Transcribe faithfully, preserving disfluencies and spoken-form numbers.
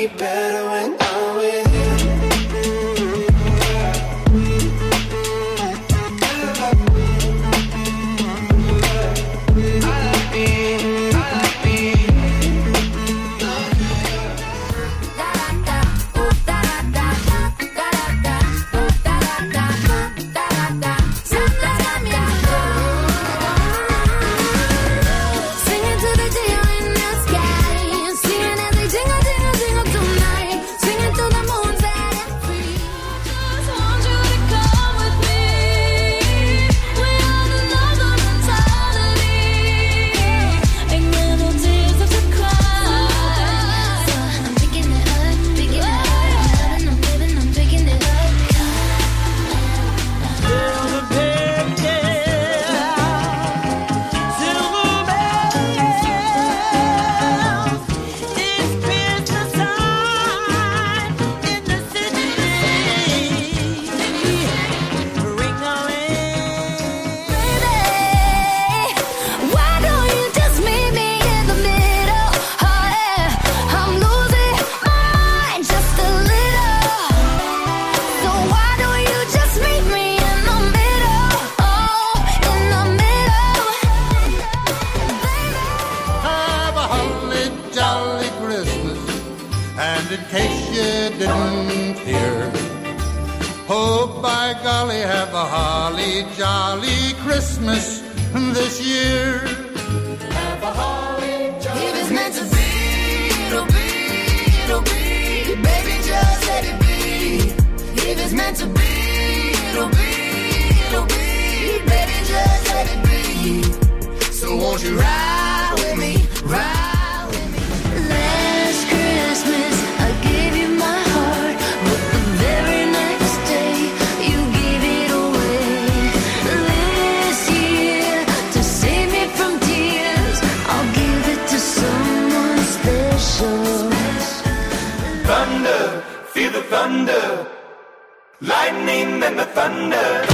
better when I'm with you. And in case you didn't hear, oh, by golly, have a holly jolly Christmas this year. Have a holly jolly If it's meant to be, it'll be, it'll be. Baby, just let it be. If it's meant to be, it'll be, it'll be. Baby, just let it be. So won't you ride with me, ride with me. Last Christmas I gave you my heart, but the very next day you gave it away. This year, to save me from tears, I'll give it to someone special. Thunder, feel the thunder, lightning and the thunder.